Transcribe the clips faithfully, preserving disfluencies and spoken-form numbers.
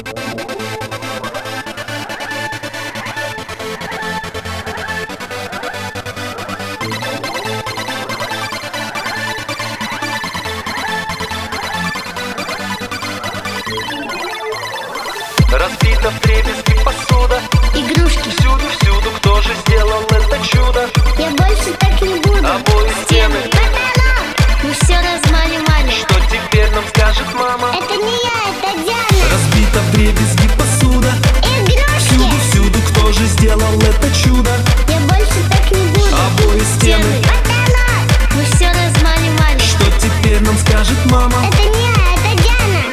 Разбита вдребезги посуда, игрушки всюду-всюду, кто же сделал это чудо? Я больше так не буду. Обои, стены, потолок, мы все размалевали. что теперь нам скажет мама? Это не я, это Диана. Разбита вдребезги посуда, Игрушки, всюду-всюду, кто же сделал это чудо? я больше так не буду. Обои, стены, потолок, мы все размалевали. что теперь нам скажет мама? Это не я, это Диана.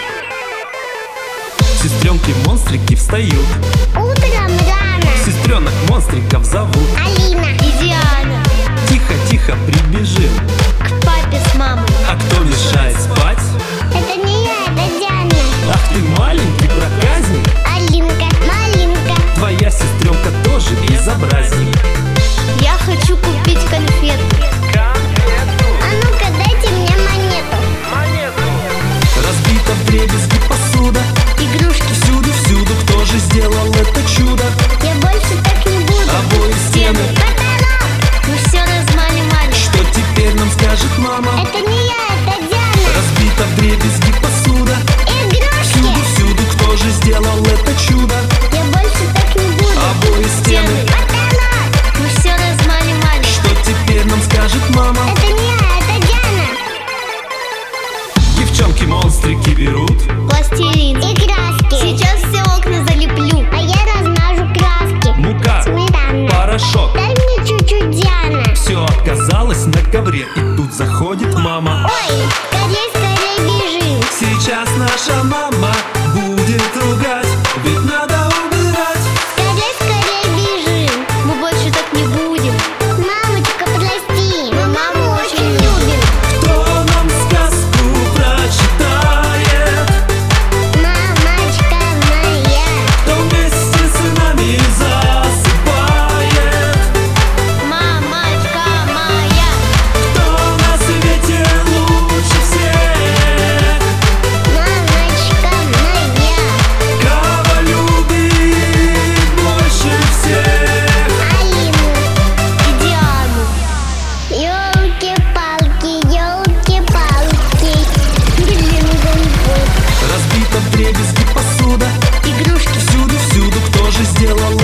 Сестренки-монстрики встают, Утром рано сестренок монстриков зовут. Алина и Диана Тихо-тихо прибежим, к папе с мамой. а кто мешает спать? Это не я, это Диана. Ах ты маленький проказник, Алинка, малинка. твоя сестренка тоже безобразник. Я хочу купить конфету. Конфету, А ну-ка дайте мне монету. монету. Разбита вдребезги посуда, Игрушки, всюду-всюду, кто же сделал это чудо? я больше так не буду. Обои, стены, потолок, мы все размалевали. что теперь нам скажет мама? Это не я, это Диана. Разбита вдребезги посуда, Игрушки, всюду-всюду, кто же сделал это чудо? я больше так не буду. Обои, стены, потолок, мы все размалевали. что теперь нам скажет мама? Это не я, это Диана. Девчонки-монстрики берут, Пластилин и краски. Сейчас все окна залеплю, а я размажу краски. мука, Сметана, порошок. дай мне чуть-чуть, Диана. Все оказалось на ковре, и тут заходит мама. Ой, скорей, скорей бежим. Сейчас наша мама будет ругать, ведь надо убирать. Скорей, скорей бежим. Мы больше так не будем. Мамочка, прости, мы маму очень любим. Кто нам сказку прочитает, Мамочка моя, кто вместе с нами засыпает? мамочка моя, Кто на свете лучше всех? мамочка моя. Кого любит больше всех? Алину и Диану. Ёлки-палки, ёлки-палки. Блин, гонбот. Разбита вдребезги посуда, Игрушки, всюду-всюду, кто же сделал